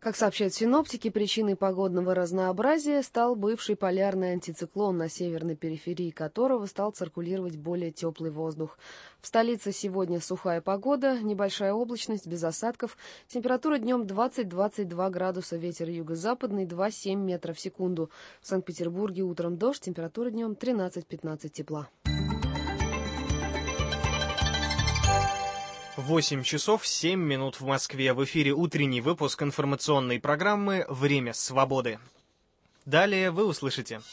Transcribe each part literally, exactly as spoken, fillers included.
Как сообщают синоптики, причиной погодного разнообразия стал бывший полярный антициклон, на северной периферии которого стал циркулировать более теплый воздух. В столице сегодня сухая погода, небольшая облачность, без осадков. Температура днем двадцать — двадцать два градуса, ветер юго-западный два — семь метров в секунду. В Санкт-Петербурге утром дождь, температура днем тринадцать — пятнадцать тепла. восемь часов семь минут в Москве. В эфире утренний выпуск информационной программы «Время свободы». Далее вы услышите.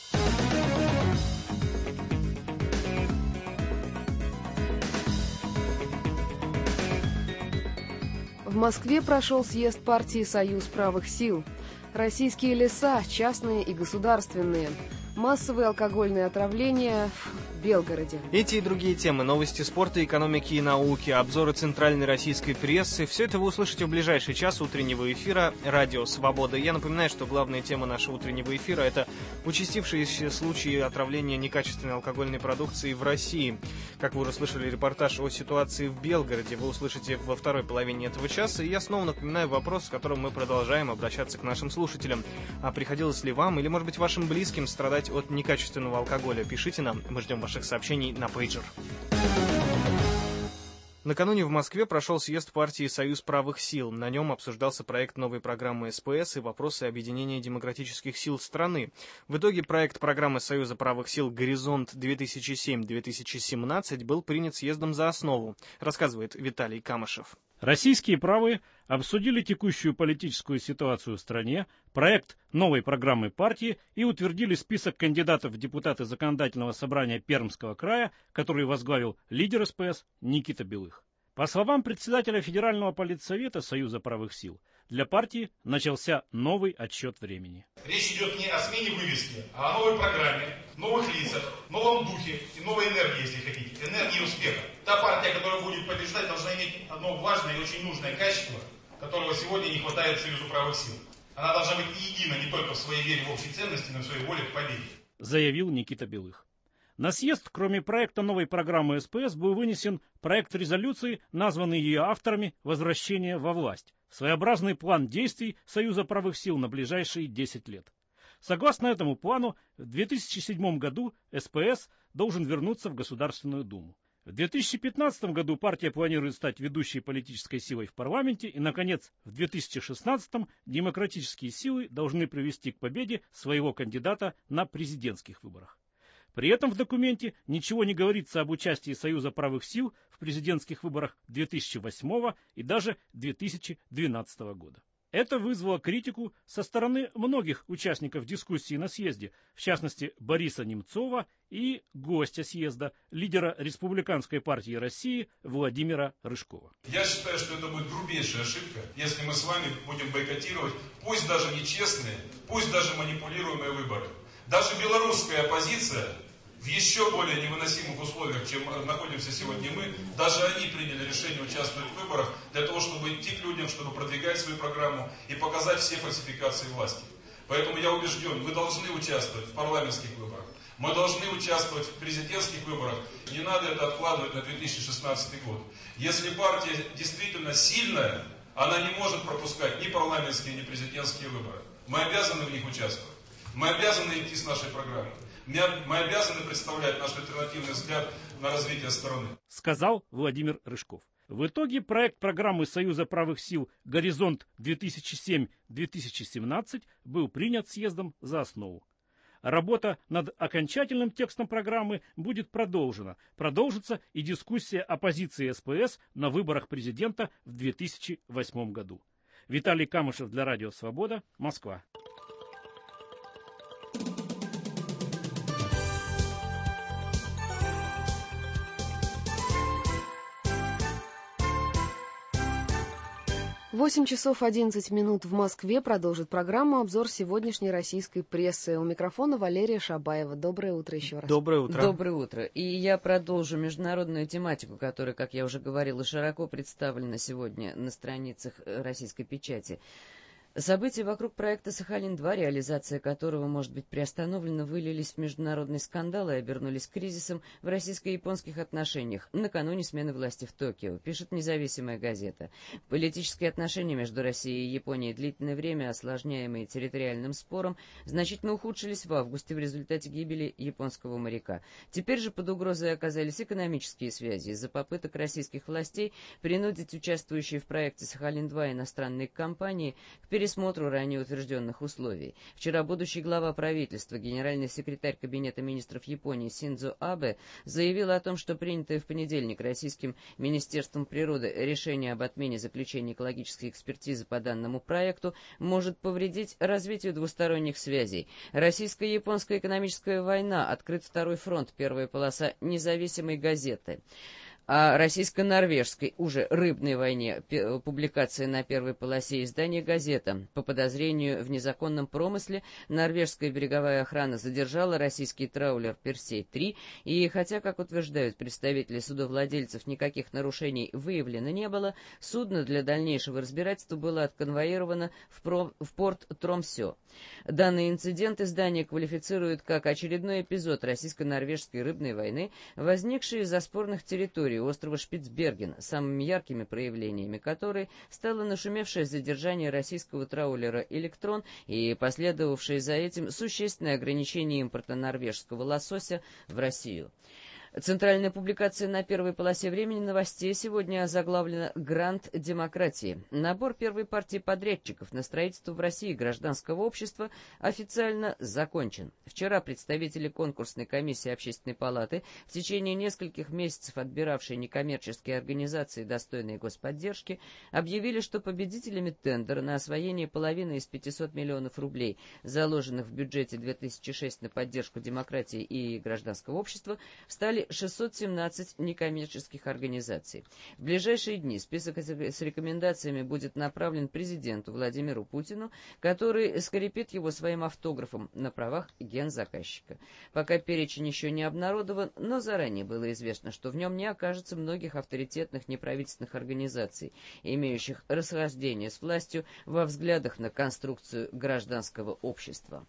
В Москве прошел съезд партии «Союз правых сил». Российские леса, частные и государственные. Массовые алкогольные отравления в Белгороде. Эти и другие темы, новости спорта, экономики и науки, обзоры центральной российской прессы — все это вы услышите в ближайший час утреннего эфира «Радио Свобода». Я напоминаю, что главная тема нашего утреннего эфира — это участившиеся случаи отравления некачественной алкогольной продукции в России. Как вы уже слышали репортаж о ситуации в Белгороде, вы услышите во второй половине этого часа. И я снова напоминаю вопрос, с которым мы продолжаем обращаться к нашим слушателям. А приходилось ли вам или, может быть, вашим близким страдать от некачественного алкоголя? Пишите нам, мы ждем ваших сообщений на пейджер. Накануне в Москве прошел съезд партии «Союз правых сил». На нем обсуждался проект новой программы СПС и вопросы объединения демократических сил страны. В итоге проект программы Союза правых сил «Горизонт две тысячи семь — две тысячи семнадцать» был принят съездом за основу, рассказывает Виталий Камышев. Российские правые обсудили текущую политическую ситуацию в стране, проект новой программы партии и утвердили список кандидатов в депутаты Законодательного собрания Пермского края, который возглавил лидер СПС Никита Белых. По словам председателя Федерального политсовета Союза правых сил, для партии начался новый отсчет времени. Речь идет не о смене вывески, а о новой программе, новых лицах, новом духе и новой энергии, если хотите, энергии успеха. Та партия, которая будет побеждать, должна иметь одно важное и очень нужное качество, которого сегодня не хватает Союзу правых сил. Она должна быть едина не только в своей вере в общей ценности, но и в своей воле к победе, заявил Никита Белых. На съезд, кроме проекта новой программы СПС, был вынесен проект резолюции, названный ее авторами «Возвращение во власть», своеобразный план действий Союза правых сил на ближайшие десять лет. Согласно этому плану, в две тысячи седьмом году СПС должен вернуться в Государственную Думу. В две тысячи пятнадцатом году партия планирует стать ведущей политической силой в парламенте, и, наконец, в две тысячи шестнадцатом демократические силы должны привести к победе своего кандидата на президентских выборах. При этом в документе ничего не говорится об участии Союза правых сил в президентских выборах две тысячи восьмого и даже две тысячи двенадцатого года. Это вызвало критику со стороны многих участников дискуссии на съезде, в частности Бориса Немцова и гостя съезда, лидера Республиканской партии России Владимира Рыжкова. Я считаю, что это будет грубейшая ошибка, если мы с вами будем бойкотировать, пусть даже нечестные, пусть даже манипулируемые выборы. Даже белорусская оппозиция в еще более невыносимых условиях, чем находимся сегодня мы, даже они приняли решение участвовать в выборах для того, чтобы идти к людям, чтобы продвигать свою программу и показать все фальсификации власти. Поэтому я убежден, мы должны участвовать в парламентских выборах, мы должны участвовать в президентских выборах, не надо это откладывать на две тысячи шестнадцатый год. Если партия действительно сильная, она не может пропускать ни парламентские, ни президентские выборы. Мы обязаны в них участвовать. Мы обязаны идти с нашей программой. Мы обязаны представлять наш альтернативный взгляд на развитие страны, сказал Владимир Рыжков. В итоге проект программы Союза правых сил «Горизонт две тысячи семь — две тысячи семнадцать» был принят съездом за основу. Работа над окончательным текстом программы будет продолжена. Продолжится и дискуссия о позиции СПС на выборах президента в две тысячи восьмом году. Виталий Камышев для Радио Свобода, Москва. восемь часов одиннадцать минут в Москве. Продолжит программу обзор сегодняшней российской прессы. У микрофона Валерия Шабаева. Доброе утро еще раз. Доброе утро. Доброе утро. И я продолжу международную тематику, которая, как я уже говорила, широко представлена сегодня на страницах российской печати. События вокруг проекта «Сахалин-два», реализация которого может быть приостановлена, вылились в международный скандал и обернулись кризисом в российско-японских отношениях накануне смены власти в Токио, пишет независимая газета. Политические отношения между Россией и Японией, длительное время осложняемые территориальным спором, значительно ухудшились в августе в результате гибели японского моряка. Теперь же под угрозой оказались экономические связи из-за попыток российских властей принудить участвующие в проекте «Сахалин-два» иностранные компании к пересмотру пересмотру ранее утвержденных условий. Вчера будущий глава правительства, генеральный секретарь Кабинета министров Японии Синдзо Абе заявил о том, что принятое в понедельник российским Министерством природы решение об отмене заключения экологической экспертизы по данному проекту может повредить развитию двусторонних связей. Российско-японская экономическая война, открыт второй фронт, первая полоса независимой газеты. О российско-норвежской уже рыбной войне публикация на первой полосе издания «Газета». По подозрению в незаконном промысле норвежская береговая охрана задержала российский траулер «Персей-три», и хотя, как утверждают представители судовладельцев, никаких нарушений выявлено не было, судно для дальнейшего разбирательства было отконвоировано в, про... в порт Тромсё. Данный инцидент издание квалифицирует как очередной эпизод российско-норвежской рыбной войны, возникший из-за спорных территорий острова Шпицберген, самыми яркими проявлениями которой стало нашумевшее задержание российского траулера «Электрон» и последовавшее за этим существенное ограничение импорта норвежского лосося в Россию. Центральная публикация на первой полосе «Времени новостей» сегодня озаглавлена «Грант демократии». Набор первой партии подрядчиков на строительство в России гражданского общества официально закончен. Вчера представители конкурсной комиссии Общественной палаты, в течение нескольких месяцев отбиравшие некоммерческие организации, достойные господдержки, объявили, что победителями тендера на освоение половины из пятисот миллионов рублей, заложенных в бюджете две тысячи шестого на поддержку демократии и гражданского общества, стали шестьсот семнадцать некоммерческих организаций. В ближайшие дни список с рекомендациями будет направлен президенту Владимиру Путину, который скрепит его своим автографом на правах гензаказчика. Пока перечень еще не обнародован, но заранее было известно, что в нем не окажется многих авторитетных неправительственных организаций, имеющих расхождение с властью во взглядах на конструкцию гражданского общества.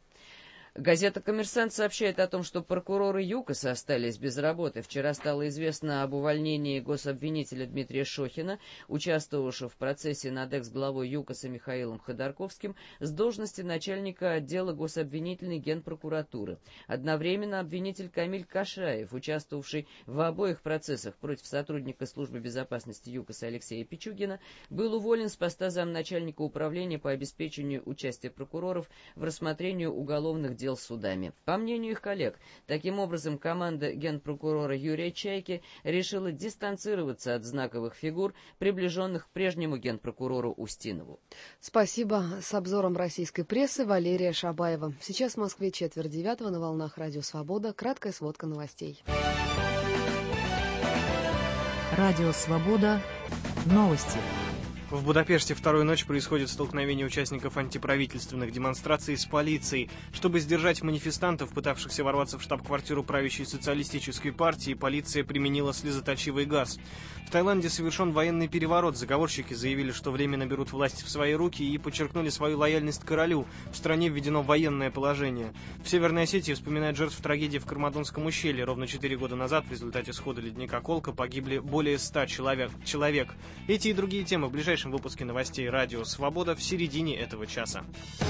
Газета «Коммерсант» сообщает о том, что прокуроры ЮКОСа остались без работы. Вчера стало известно об увольнении гособвинителя Дмитрия Шохина, участвовавшего в процессе над экс-главой ЮКОСа Михаилом Ходорковским, с должности начальника отдела гособвинительной Генпрокуратуры. Одновременно обвинитель Камиль Кашаев, участвовавший в обоих процессах против сотрудника службы безопасности ЮКОСа Алексея Пичугина, был уволен с поста замначальника управления по обеспечению участия прокуроров в рассмотрении уголовных дел судами. По мнению их коллег, таким образом команда генпрокурора Юрия Чайки решила дистанцироваться от знаковых фигур, приближенных к прежнему генпрокурору Устинову. Спасибо. С обзором российской прессы Валерия Шабаева. Сейчас в Москве четверть девятого, на волнах Радио Свобода. Краткая сводка новостей. Радио Свобода. Новости. В Будапеште вторую ночь происходит столкновение участников антиправительственных демонстраций с полицией. Чтобы сдержать манифестантов, пытавшихся ворваться в штаб-квартиру правящей социалистической партии, полиция применила слезоточивый газ. В Таиланде совершен военный переворот. Заговорщики заявили, что временно берут власть в свои руки, и подчеркнули свою лояльность королю. В стране введено военное положение. В Северной Осетии вспоминают жертв трагедии в Кармадонском ущелье. Ровно четыре года назад в результате схода ледника Колка погибли более ста человек. человек. Эти и другие темы в ближайшем В выпуске новостей «Радио Свобода» в середине этого часа.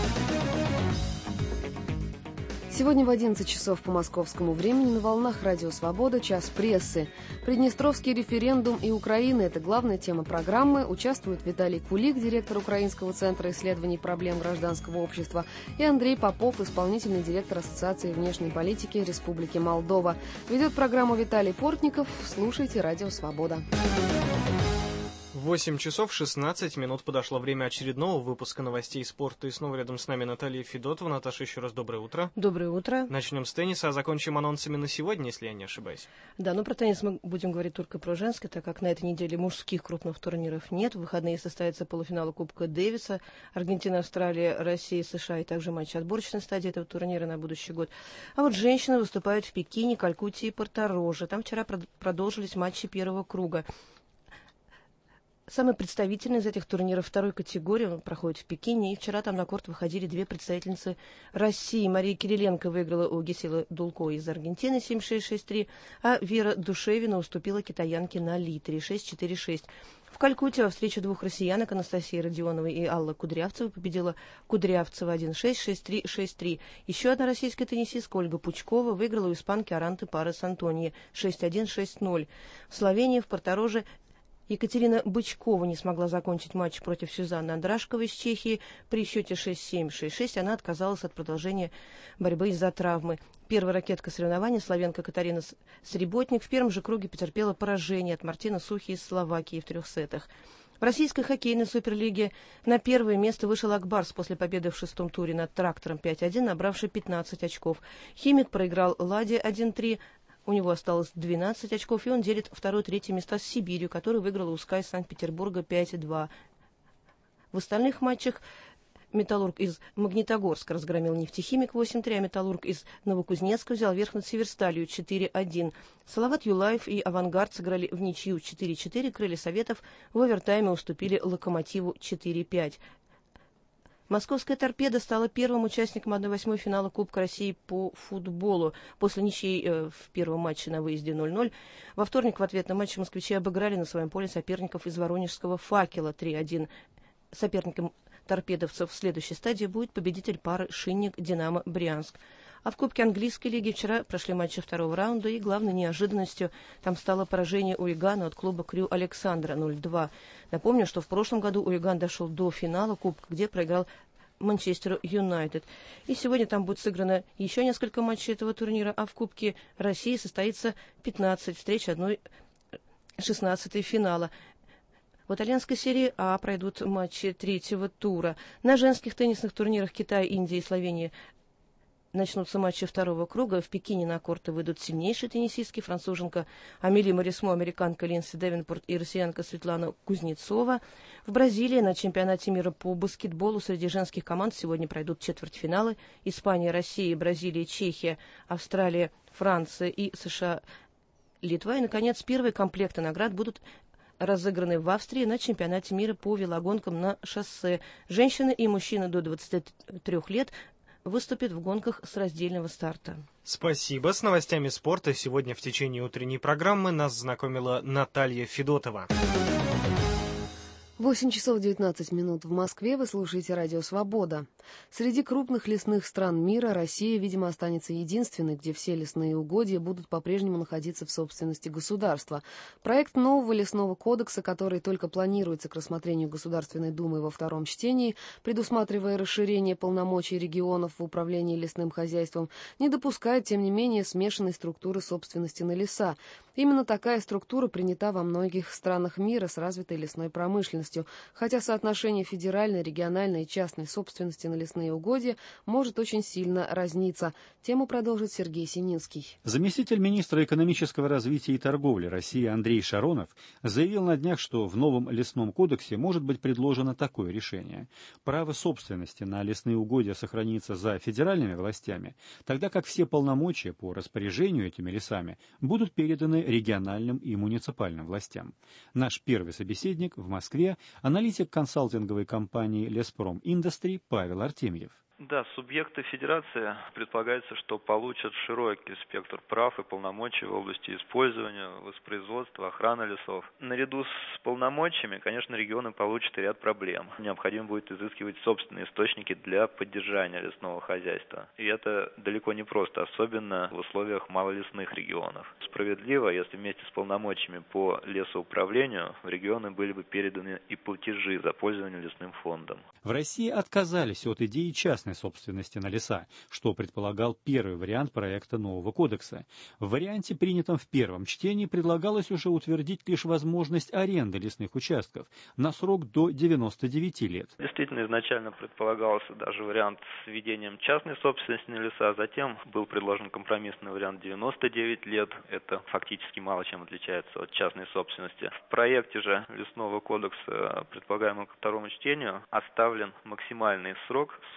Сегодня в одиннадцать часов по московскому времени на волнах Радио Свобода «Час прессы». Приднестровский референдум и Украина – это главная тема программы. Участвуют Виталий Кулик, директор Украинского центра исследований проблем гражданского общества, и Андрей Попов, исполнительный директор Ассоциации внешней политики Республики Молдова. Ведет программу Виталий Портников. Слушайте «Радио Свобода». восемь часов шестнадцать минут подошло время очередного выпуска новостей спорта. И снова рядом с нами Наталья Федотова. Наташа, еще раз доброе утро. Доброе утро. Начнем с тенниса, а закончим анонсами на сегодня, если я не ошибаюсь. Да, но про теннис мы будем говорить только про женский, так как на этой неделе мужских крупных турниров нет. В выходные состоятся полуфиналы Кубка Дэвиса. Аргентина, Австралия, Россия, США и также матч отборочной стадии этого турнира на будущий год. А вот женщины выступают в Пекине, Калькутте и Порто-Роже. Там вчера продолжились матчи первого круга. Самый представительный из этих турниров второй категории, он проходит в Пекине, и вчера там на корт выходили две представительницы России. Мария Кириленко выиграла у Гесилы Дулко из Аргентины семь шесть шесть три, а Вера Душевина уступила китаянке на литре шесть четыре шесть. В Калькутте во встрече двух россиянок Анастасии Родионовой и Алла Кудрявцева победила Кудрявцева один шесть шесть три шесть три. Еще одна российская теннисистка Ольга Пучкова выиграла у испанки Аранты Парес Антонии шесть один шесть ноль. В Словении в Портороже Екатерина Бычкова не смогла закончить матч против Сюзанны Андрашковой из Чехии. При счете шесть семь шесть шесть она отказалась от продолжения борьбы из-за травмы. Первая ракетка соревнований, словенка Катарина Среботник, в первом же круге потерпела поражение от Мартина Сухи из Словакии в трех сетах. В российской хоккейной суперлиге на первое место вышел Акбарс после победы в шестом туре над Трактором пять один, набравший пятнадцать очков. Химик проиграл Ладе один три. У него осталось двенадцать очков, и он делит второе-третье места с Сибирью, который выиграл у СКА из Санкт-Петербурга пять два. В остальных матчах Металлург из Магнитогорска разгромил Нефтехимик восемь три, а Металлург из Новокузнецка взял верх над Северсталью четыре один. Салават Юлаев и Авангард сыграли в ничью четыре четыре, Крылья Советов в овертайме уступили Локомотиву четыре пять. Московская «Торпеда» стала первым участником одна восьмой финала Кубка России по футболу. После ничьей э, в первом матче на выезде ноль ноль. Во вторник в ответном матче москвичи обыграли на своем поле соперников из воронежского «Факела» три один. Соперником торпедовцев в следующей стадии будет победитель пары «Шинник-Динамо Брянск». А в Кубке английской лиги вчера прошли матчи второго раунда, и главной неожиданностью там стало поражение Уигана от клуба Крю Александра ноль два. Напомню, что в прошлом году Уиган дошел до финала Кубка, где проиграл Манчестеру Юнайтед. И сегодня там будет сыграно еще несколько матчей этого турнира, а в Кубке России состоится пятнадцать встреч одной шестнадцатой финала. В итальянской серии А пройдут матчи третьего тура. На женских теннисных турнирах Китая, Индии и Словении начнутся матчи второго круга. В Пекине на корты выйдут сильнейшие теннисистки: француженка Амели Морисмо, американка Линдси Девинпорт и россиянка Светлана Кузнецова. В Бразилии на чемпионате мира по баскетболу среди женских команд сегодня пройдут четвертьфиналы. Испания, Россия, Бразилия, Чехия, Австралия, Франция и США, Литва. И, наконец, первые комплекты наград будут разыграны в Австрии на чемпионате мира по велогонкам на шоссе. Женщины и мужчины до двадцати трёх лет выступит в гонках с раздельного старта. Спасибо. С новостями спорта сегодня в течение утренней программы нас знакомила Наталья Федотова. восемь часов девятнадцать минут в Москве. Вы слушаете радио «Свобода». Среди крупных лесных стран мира Россия, видимо, останется единственной, где все лесные угодья будут по-прежнему находиться в собственности государства. Проект нового лесного кодекса, который только планируется к рассмотрению Государственной Думы во втором чтении, предусматривая расширение полномочий регионов в управлении лесным хозяйством, не допускает, тем не менее, смешанной структуры собственности на леса. Именно такая структура принята во многих странах мира с развитой лесной промышленностью, хотя соотношение федеральной, региональной и частной собственности на лесные угодья может очень сильно разниться. Тему продолжит Сергей Сининский. Заместитель министра экономического развития и торговли России Андрей Шаронов заявил на днях, что в новом лесном кодексе может быть предложено такое решение. Право собственности на лесные угодья сохранится за федеральными властями, тогда как все полномочия по распоряжению этими лесами будут переданы региональным и муниципальным властям. Наш первый собеседник в Москве – аналитик консалтинговой компании «Леспром Индастри» Павел Артемьев. Да, субъекты федерации предполагается, что получат широкий спектр прав и полномочий в области использования, воспроизводства, охраны лесов. Наряду с полномочиями, конечно, регионы получат и ряд проблем. Необходимо будет изыскивать собственные источники для поддержания лесного хозяйства. И это далеко не просто, особенно в условиях малолесных регионов. Справедливо, если вместе с полномочиями по лесоуправлению в регионы были бы переданы и платежи за пользование лесным фондом. В России отказались от идеи частной собственности на леса, что предполагал первый вариант проекта нового кодекса. В варианте, принятом в первом чтении, предлагалось уже утвердить лишь возможность аренды лесных участков на срок до девяноста девяти лет. Действительно, изначально предполагался даже вариант с введением частной собственности на леса, затем был предложен компромиссный вариант девяносто девять лет. Это фактически мало чем отличается от частной собственности. В проекте же лесного кодекса, предполагаемого ко второму чтению, оставлен максимальный срок сорок девять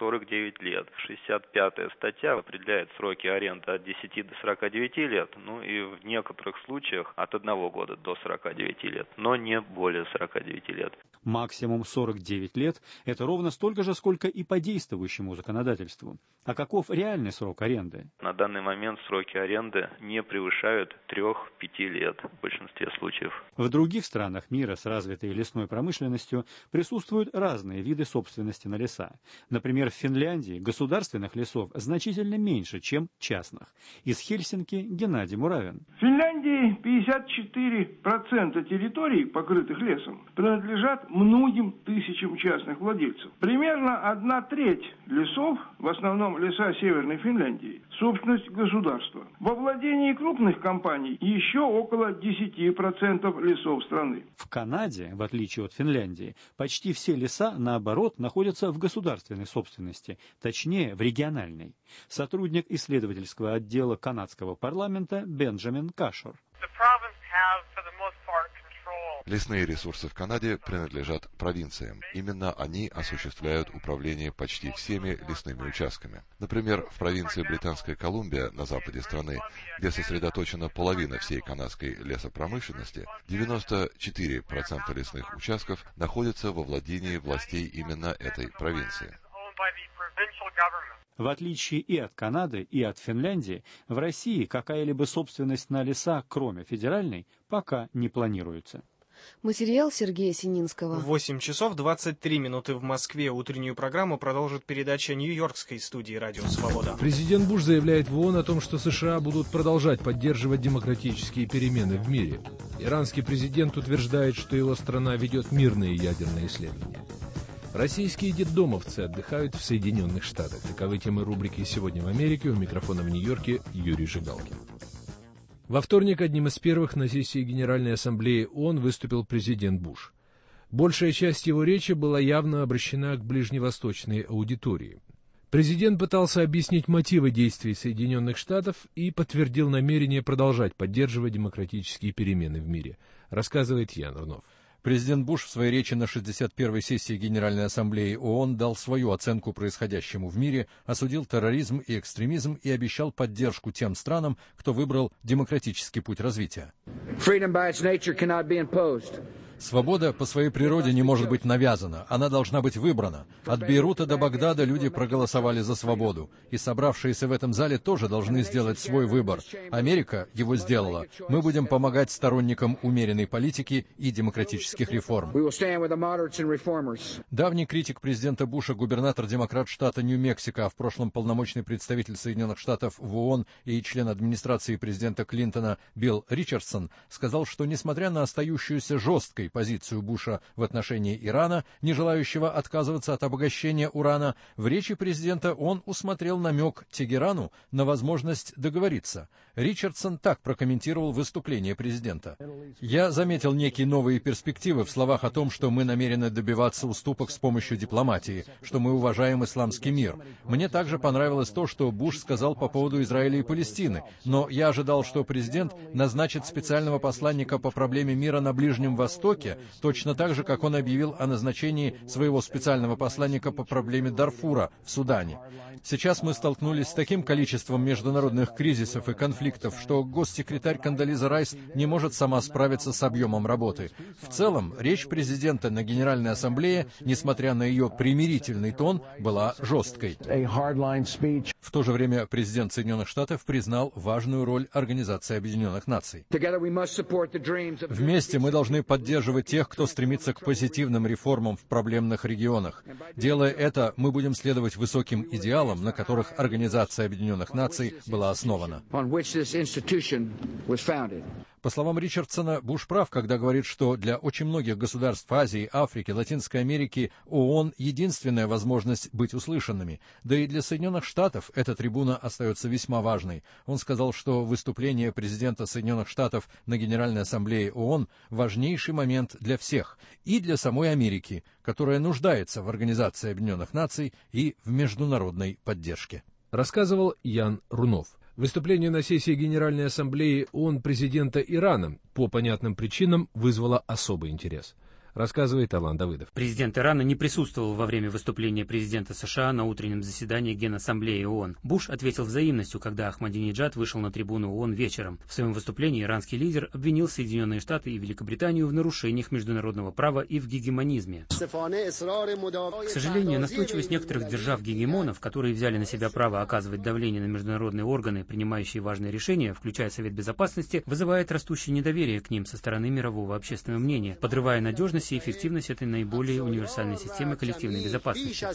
девять лет. шестьдесят пятая статья определяет сроки аренды от десяти до сорока девяти лет, ну и в некоторых случаях от одного года до сорока девяти лет, но не более сорока девяти лет. Максимум сорок девять лет – это ровно столько же, сколько и по действующему законодательству. А каков реальный срок аренды? На данный момент сроки аренды не превышают трех-пяти лет в большинстве случаев. В других странах мира с развитой лесной промышленностью присутствуют разные виды собственности на леса. Например, в Финляндии государственных лесов значительно меньше, чем частных. Из Хельсинки Геннадий Муравин. В Финляндии пятьдесят четыре процента территорий, покрытых лесом, принадлежат многим тысячам частных владельцев. Примерно одна треть лесов, в основном леса Северной Финляндии, собственность государства. Во владении крупных компаний еще около десяти процентов лесов страны. В Канаде, в отличие от Финляндии, почти все леса, наоборот, находятся в государственной собственности, точнее, в региональной. Сотрудник исследовательского отдела канадского парламента Бенджамин Кашор. Лесные ресурсы в Канаде принадлежат провинциям. Именно они осуществляют управление почти всеми лесными участками. Например, в провинции Британская Колумбия на западе страны, где сосредоточена половина всей канадской лесопромышленности, девяносто четыре процента лесных участков находятся во владении властей именно этой провинции. В отличие и от Канады, и от Финляндии, в России какая-либо собственность на леса, кроме федеральной, пока не планируется. Материал Сергея Сининского. В восемь часов двадцать три минуты в Москве. Утреннюю программу продолжит передача Нью-Йоркской студии «Радио Свобода». Президент Буш заявляет в ООН о том, что США будут продолжать поддерживать демократические перемены в мире. Иранский президент утверждает, что его страна ведет мирные ядерные исследования. Российские детдомовцы отдыхают в Соединенных Штатах. Таковы темы рубрики «Сегодня в Америке». У микрофона в Нью-Йорке Юрий Жигалкин. Во вторник одним из первых на сессии Генеральной Ассамблеи ООН выступил президент Буш. Большая часть его речи была явно обращена к ближневосточной аудитории. Президент пытался объяснить мотивы действий Соединенных Штатов и подтвердил намерение продолжать поддерживать демократические перемены в мире, рассказывает Ян Рунов. Президент Буш в своей речи на шестьдесят первой сессии Генеральной Ассамблеи ООН дал свою оценку происходящему в мире, осудил терроризм и экстремизм и обещал поддержку тем странам, кто выбрал демократический путь развития. Свобода по своей природе не может быть навязана, она должна быть выбрана. От Бейрута до Багдада люди проголосовали за свободу, и собравшиеся в этом зале тоже должны сделать свой выбор. Америка его сделала. Мы будем помогать сторонникам умеренной политики и демократических реформ. Давний критик президента Буша, губернатор-демократ штата Нью-Мексико, а в прошлом полномочный представитель Соединенных Штатов в ООН и член администрации президента Клинтона Билл Ричардсон, сказал, что несмотря на остающуюся жесткой позицию Буша в отношении Ирана, не желающего отказываться от обогащения урана, в речи президента он усмотрел намек Тегерану на возможность договориться. Ричардсон так прокомментировал выступление президента. «Я заметил некие новые перспективы в словах о том, что мы намерены добиваться уступок с помощью дипломатии, что мы уважаем исламский мир. Мне также понравилось то, что Буш сказал по поводу Израиля и Палестины, но я ожидал, что президент назначит специального посланника по проблеме мира на Ближнем Востоке, точно так же, как он объявил о назначении своего специального посланника по проблеме Дарфура в Судане. Сейчас мы столкнулись с таким количеством международных кризисов и конфликтов, что госсекретарь Кондолиза Райс не может сама справиться с объемом работы. В целом, речь президента на Генеральной Ассамблее, несмотря на ее примирительный тон, была жесткой. В то же время президент Соединенных Штатов признал важную роль Организации Объединенных Наций. Вместе мы должны поддерживать тех, кто стремится к позитивным реформам в проблемных регионах. Делая это, мы будем следовать высоким идеалам, на которых Организация Объединенных Наций была основана. По словам Ричардсона, Буш прав, когда говорит, что для очень многих государств Азии, Африки, Латинской Америки ООН — единственная возможность быть услышанными. Да и для Соединенных Штатов эта трибуна остается весьма важной. Он сказал, что выступление президента Соединенных Штатов на Генеральной Ассамблее ООН — важнейший момент для всех, и для самой Америки, которая нуждается в Организации Объединенных Наций и в международной поддержке. Рассказывал Ян Рунов. Выступление на сессии Генеральной Ассамблеи ООН президента Ирана по понятным причинам вызвало особый интерес. рассказывает Алан Давыдов. Президент Ирана не присутствовал во время выступления президента США на утреннем заседании Генассамблеи ООН. Буш ответил взаимностью, когда Ахмадинеджад вышел на трибуну ООН вечером. В своем выступлении иранский лидер обвинил Соединенные Штаты и Великобританию в нарушениях международного права и в гегемонизме. К сожалению, настойчивость некоторых держав-гегемонов, которые взяли на себя право оказывать давление на международные органы, принимающие важные решения, включая Совет Безопасности, вызывает растущее недоверие к ним со стороны мирового общественного мнения, подрывая надежность и эффективность этой наиболее универсальной системы коллективной безопасности.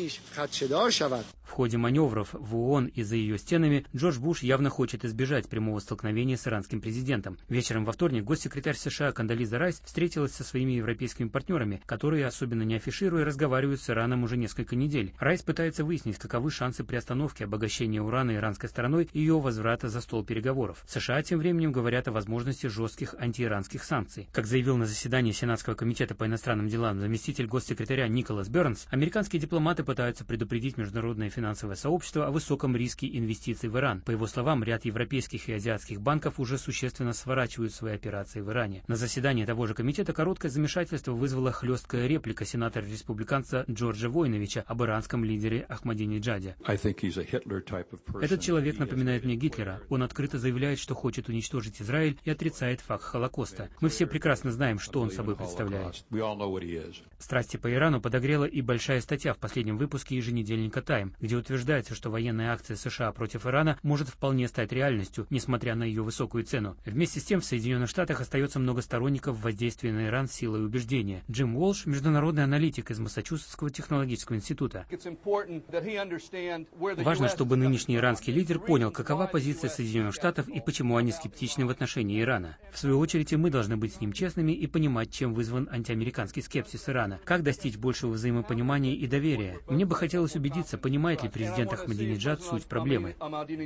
В ходе маневров в ООН и за ее стенами Джордж Буш явно хочет избежать прямого столкновения с иранским президентом. Вечером во вторник госсекретарь США Кондолиза Райс встретилась со своими европейскими партнерами, которые, особенно не афишируя, разговаривают с Ираном уже несколько недель. Райс пытается выяснить, каковы шансы приостановки обогащения урана иранской стороной и ее возврата за стол переговоров. США тем временем говорят о возможности жестких антииранских санкций. Как заявил на заседании Сенатского комитета по иностранным делам заместитель госсекретаря Николас Бернс, американские дипломаты пытаются предупредить международное финансовое сообщество о высоком риске инвестиций в Иран. По его словам, ряд европейских и азиатских банков уже существенно сворачивают свои операции в Иране. На заседании того же комитета короткое замешательство вызвала хлесткая реплика сенатора-республиканца Джорджа Войновича об иранском лидере Ахмадинеджаде. Этот человек напоминает мне Гитлера. Он открыто заявляет, что хочет уничтожить Израиль и отрицает факт Холокоста. Мы все прекрасно знаем, что он собой представляет. Страсти по Ирану подогрела и большая статья в последнем выпуске еженедельника «Тайм», где утверждается, что военная акция США против Ирана может вполне стать реальностью, несмотря на ее высокую цену. Вместе с тем в Соединенных Штатах остается много сторонников воздействия на Иран силой убеждения. Джим Уолш, международный аналитик из Массачусетского технологического института. Важно, чтобы нынешний иранский лидер понял, какова позиция Соединенных Штатов и почему они скептичны в отношении Ирана. В свою очередь, и мы должны быть с ним честными и понимать, чем вызван антиамериканский скепсис Ирана, как достичь большего взаимопонимания и доверия. Мне бы хотелось убедиться, понимает ли президент Ахмадинеджад суть проблемы.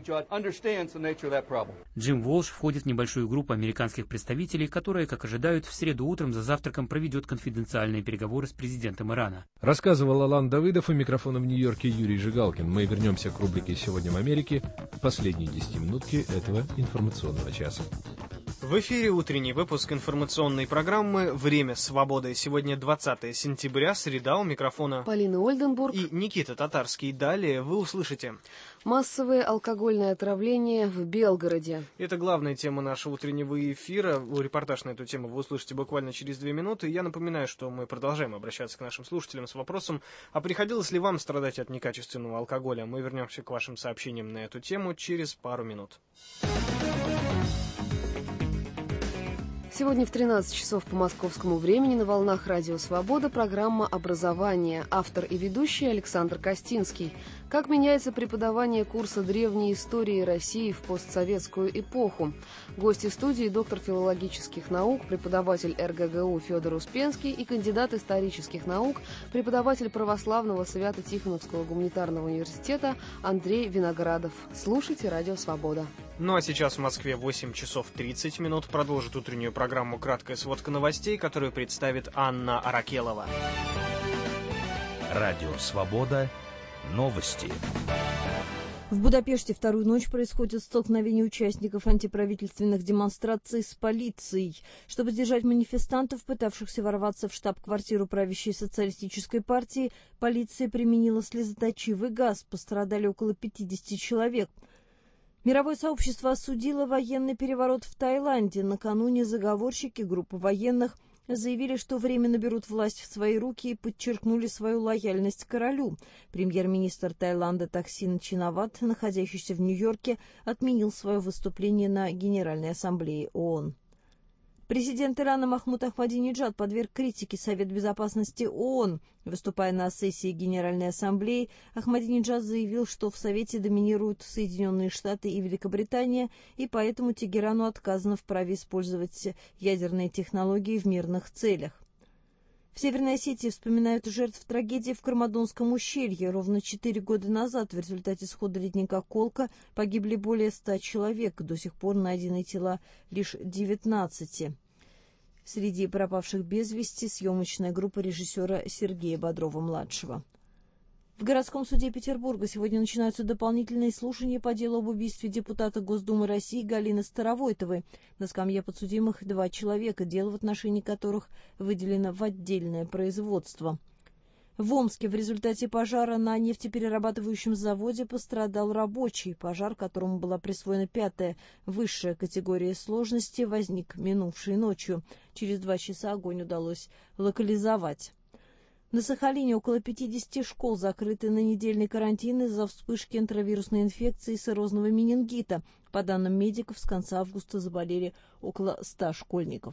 Джим Уолш входит в небольшую группу американских представителей, которая, как ожидают, в среду утром за завтраком проведет конфиденциальные переговоры с президентом Ирана. Рассказывал Алан Давыдов, у микрофона в Нью-Йорке Юрий Жигалкин. Мы вернемся к рубрике «Сегодня в Америке» в последние десятиминутки этого информационного часа. В эфире утренний выпуск информационной программы «Время свободы». Сегодня двадцатое сентября, среда, у микрофона Полина Ольденбург и Никита Татарский. Далее вы услышите: массовое алкогольное отравление в Белгороде. Это главная тема нашего утреннего эфира. Репортаж на эту тему вы услышите буквально через две минуты. Я напоминаю, что мы продолжаем обращаться к нашим слушателям с вопросом, а приходилось ли вам страдать от некачественного алкоголя? Мы вернемся к вашим сообщениям на эту тему через пару минут. Сегодня в тринадцать часов по московскому времени на волнах Радио Свобода программа «Образование». Автор и ведущий Александр Костинский. Как меняется преподавание курса древней истории России в постсоветскую эпоху? Гости студии – доктор филологических наук, преподаватель эр гэ гэ у Федор Успенский и кандидат исторических наук, преподаватель православного Свято-Тихоновского гуманитарного университета Андрей Виноградов. Слушайте Радио Свобода. Ну а сейчас в Москве восемь часов тридцать минут. Продолжит утреннюю программу «Краткая сводка новостей», которую представит Анна Аракелова. Радио «Свобода». Новости. В Будапеште вторую ночь происходит столкновение участников антиправительственных демонстраций с полицией. Чтобы сдержать манифестантов, пытавшихся ворваться в штаб-квартиру правящей социалистической партии, полиция применила слезоточивый газ. Пострадали около пятидесяти человек. Мировое сообщество осудило военный переворот в Таиланде. Накануне заговорщики группы военных заявили, что временно берут власть в свои руки и подчеркнули свою лояльность королю. Премьер-министр Таиланда Таксин Чинават, находящийся в Нью-Йорке, отменил свое выступление на Генеральной ассамблее ООН. Президент Ирана Махмуд Ахмадинеджад подверг критике Совет безопасности ООН. Выступая на сессии Генеральной ассамблеи, Ахмадинеджад заявил, что в Совете доминируют Соединенные Штаты и Великобритания, и поэтому Тегерану отказано в праве использовать ядерные технологии в мирных целях. В Северной Осетии вспоминают жертв трагедии в Кармадонском ущелье. Ровно четыре года назад в результате схода ледника Колка погибли более ста человек. До сих пор найдены тела лишь девятнадцати. Среди пропавших без вести съемочная группа режиссера Сергея Бодрова-младшего. В городском суде Петербурга сегодня начинаются дополнительные слушания по делу об убийстве депутата Госдумы России Галины Старовойтовой. На скамье подсудимых два человека, дело в отношении которых выделено в отдельное производство. В Омске в результате пожара на нефтеперерабатывающем заводе пострадал рабочий. Пожар, которому была присвоена пятая высшая категория сложности, возник минувшей ночью. Через два часа огонь удалось локализовать. На Сахалине около пятидесяти школ закрыты на недельный карантин из-за вспышки энтеровирусной инфекции и сиррозного менингита. По данным медиков, с конца августа заболели около ста школьников.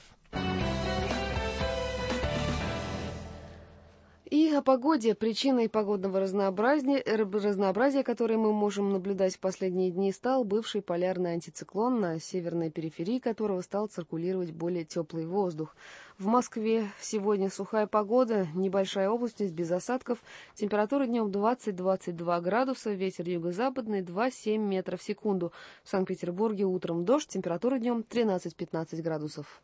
И о погоде. Причиной погодного разнообразия, разнообразия, которое мы можем наблюдать в последние дни, стал бывший полярный антициклон, на северной периферии которого стал циркулировать более теплый воздух. В Москве сегодня сухая погода, небольшая облачность без осадков, температура днем двадцать-двадцать два градуса, ветер юго-западный два-семь метров в секунду. В Санкт-Петербурге утром дождь, температура днем тринадцать-пятнадцать градусов.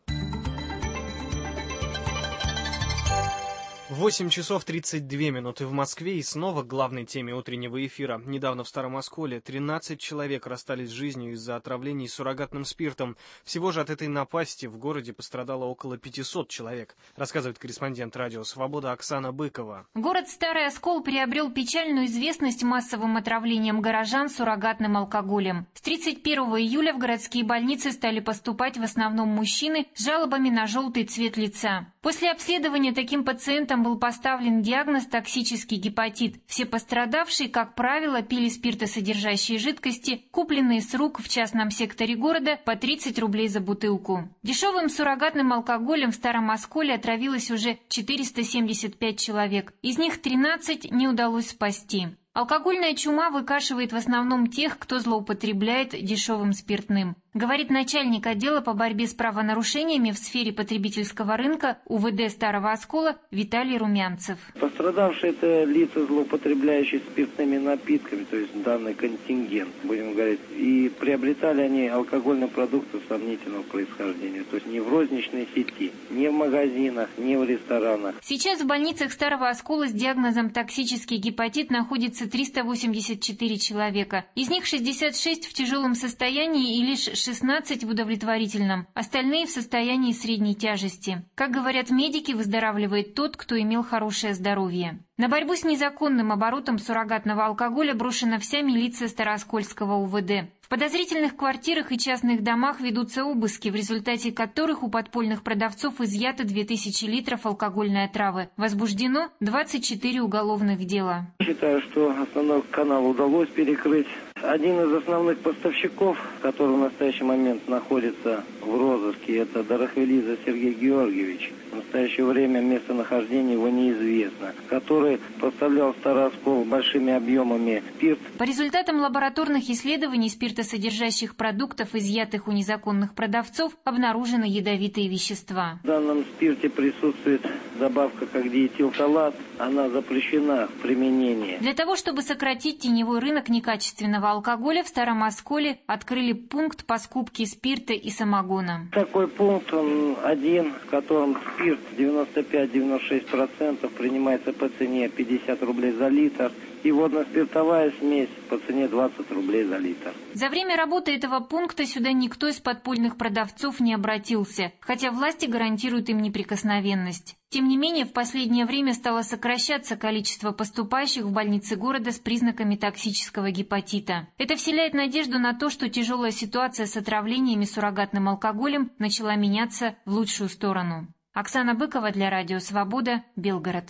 восемь часов тридцать две минуты в Москве, и снова к главной теме утреннего эфира. Недавно в Старом Осколе тринадцать человек расстались с жизнью из-за отравлений суррогатным спиртом. Всего же от этой напасти в городе пострадало около пятисот человек, рассказывает корреспондент радио «Свобода» Оксана Быкова. Город Старый Оскол приобрел печальную известность массовым отравлением горожан суррогатным алкоголем. С тридцать первого июля в городские больницы стали поступать в основном мужчины с жалобами на желтый цвет лица. После обследования таким пациентам был поставлен диагноз токсический гепатит. Все пострадавшие, как правило, пили спиртосодержащие жидкости, купленные с рук в частном секторе города по тридцать рублей за бутылку. Дешевым суррогатным алкоголем в Старом Осколе отравилось уже четыреста семьдесят пять человек. Из них тринадцать не удалось спасти. Алкогольная чума выкашивает в основном тех, кто злоупотребляет дешевым спиртным, говорит начальник отдела по борьбе с правонарушениями в сфере потребительского рынка УВД Старого Оскола Виталий Румянцев. Пострадавшие — это лица, злоупотребляющие спиртными напитками, то есть данный контингент, будем говорить, и приобретали они алкогольные продукты сомнительного происхождения, то есть не в розничной сети, не в магазинах, не в ресторанах. Сейчас в больницах Старого Оскола с диагнозом токсический гепатит находится триста восемьдесят четыре человека. Из них шестьдесят шесть в тяжелом состоянии и лишь шестнадцать в удовлетворительном. Остальные в состоянии средней тяжести. Как говорят медики, выздоравливает тот, кто имел хорошее здоровье. На борьбу с незаконным оборотом суррогатного алкоголя брошена вся милиция Старооскольского УВД. В подозрительных квартирах и частных домах ведутся обыски, в результате которых у подпольных продавцов изъято две тысячи литров алкогольной отравы. Возбуждено двадцать четыре уголовных дела. Считаю, что основной канал удалось перекрыть. Один из основных поставщиков, который в настоящий момент находится в розыске, это Дорохвелидзе Сергей Георгиевич. В настоящее время местонахождение его неизвестно, который поставлял в Старый Оскол большими объемами спирт. По результатам лабораторных исследований спиртосодержащих продуктов, изъятых у незаконных продавцов, обнаружены ядовитые вещества. В данном спирте присутствует добавка как диэтилфталат, она запрещена в применении. Для того, чтобы сократить теневой рынок некачественного алкоголя, в Старом Осколе открыли пункт по скупке спирта и самогона. Такой пункт, он один, в котором спирт девяносто пять — девяносто шесть процентов принимается по цене пятьдесят рублей за литр, и водно-спиртовая смесь по цене двадцать рублей за литр. За время работы этого пункта сюда никто из подпольных продавцов не обратился, хотя власти гарантируют им неприкосновенность. Тем не менее, в последнее время стало сокращаться количество поступающих в больницы города с признаками токсического гепатита. Это вселяет надежду на то, что тяжелая ситуация с отравлениями суррогатным алкоголем начала меняться в лучшую сторону. Оксана Быкова для Радио Свобода, Белгород.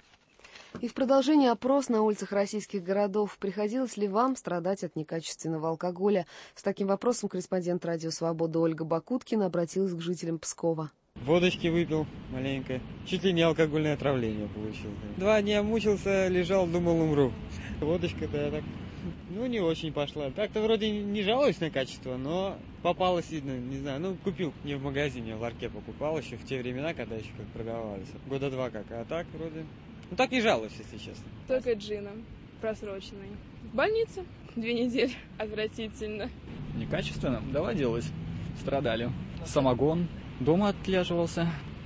И в продолжении опрос на улицах российских городов. Приходилось ли вам страдать от некачественного алкоголя? С таким вопросом корреспондент Радио Свобода Ольга Бакуткина обратилась к жителям Пскова. Водочки выпил маленько. Чуть ли не алкогольное отравление получил. Два дня мучился, лежал, думал, умру. Водочка-то я так, ну, не очень пошла. Так-то вроде не жалуюсь на качество, но попалось, видно, не знаю. Ну, купил не в магазине, в ларьке покупал еще в те времена, когда еще как продавались. Года два как, а так вроде... Ну, так не жалуюсь, если честно. Только джином, просроченный. В больнице две недели. Отвратительно. Некачественно? Доводилось. Страдали. Самогон. Дома отлеживался.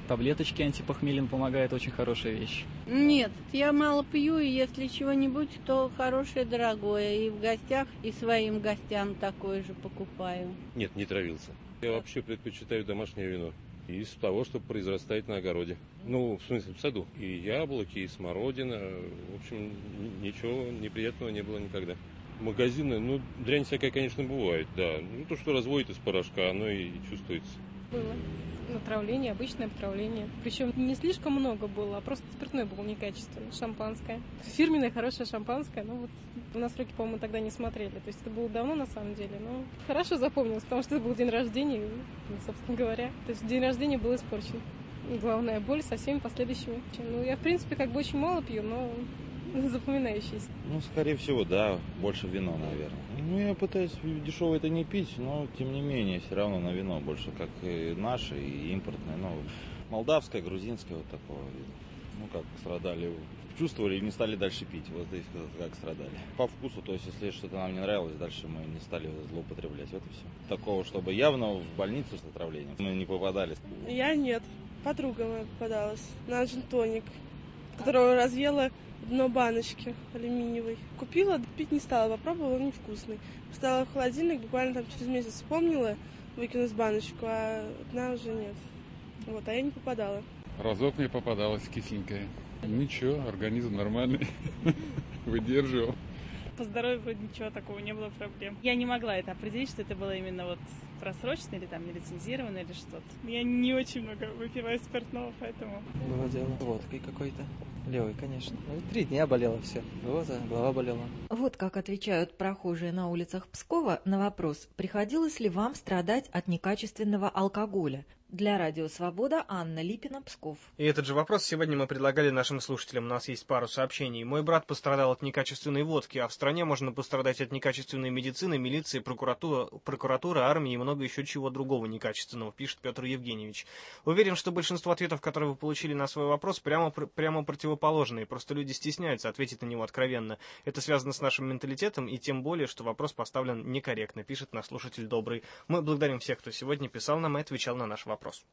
Таблеточки антипохмелин помогают, очень хорошая вещь. Нет, я мало пью, и если чего-нибудь, то хорошее, дорогое. И в гостях, и своим гостям такое же покупаю. Нет, не травился. Я вообще предпочитаю домашнее вино. Из того, что произрастает на огороде. Ну, в смысле, в саду. И яблоки, и смородина. В общем, ничего неприятного не было никогда. Магазины, ну, дрянь всякая, конечно, бывает, да. Ну, то, что разводит из порошка, оно и чувствуется. Было. Отравление, обычное отравление. Причем не слишком много было, а просто спиртное было некачественное, шампанское. Фирменное хорошее шампанское, но вот на сроки, по-моему, тогда не смотрели. То есть это было давно на самом деле, но хорошо запомнилось, потому что это был день рождения, и, собственно говоря. То есть день рождения был испорчен. И главная боль со всеми последующими. Ну, я, в принципе, как бы очень мало пью, но запоминающийся. Ну, скорее всего, да, больше вино, наверное. Ну, я пытаюсь дешево это не пить, но, тем не менее, все равно на вино больше, как и наше, и импортное, ну, молдавское, грузинское, вот такого вида. Ну, как страдали, чувствовали и не стали дальше пить, вот здесь как страдали. По вкусу, то есть, если что-то нам не нравилось, дальше мы не стали злоупотреблять, вот и все. Такого, чтобы явно в больницу с отравлением мы не попадали. Я нет, подруга моя попадалась на джин-тоник, которого разъела дно баночки алюминиевой. Купила, пить не стала, попробовала, он невкусный. Поставила в холодильник, буквально там через месяц вспомнила выкинуть баночку, а дна уже нет. Вот, а я не попадала. Разок мне попадалась кисленькая. Ничего, организм нормальный, выдерживал. По здоровью вроде ничего такого не было проблем. Я не могла это определить, что это было именно вот просрочено или там нелицензировано или что-то. Я не очень много выпиваю спиртного, поэтому... Было дело водкой какой-то. Левой, конечно. Ну, три дня болело все. Вот, голова болела. Вот как отвечают прохожие на улицах Пскова на вопрос, приходилось ли вам страдать от некачественного алкоголя. Для Радио Свобода Анна Липина, Псков. И этот же вопрос сегодня мы предлагали нашим слушателям. У нас есть пару сообщений. Мой брат пострадал от некачественной водки, а в стране можно пострадать от некачественной медицины, милиции, прокуратуры, прокуратуры, армии и много еще чего другого некачественного, пишет Петр Евгеньевич. Уверен, что большинство ответов, которые вы получили на свой вопрос, прямо, прямо противоположные. Просто люди стесняются ответить на него откровенно. Это связано с нашим менталитетом, и тем более, что вопрос поставлен некорректно, пишет наш слушатель Добрый. Мы благодарим всех, кто сегодня писал нам и отвечал на наш вопрос. Вопрос.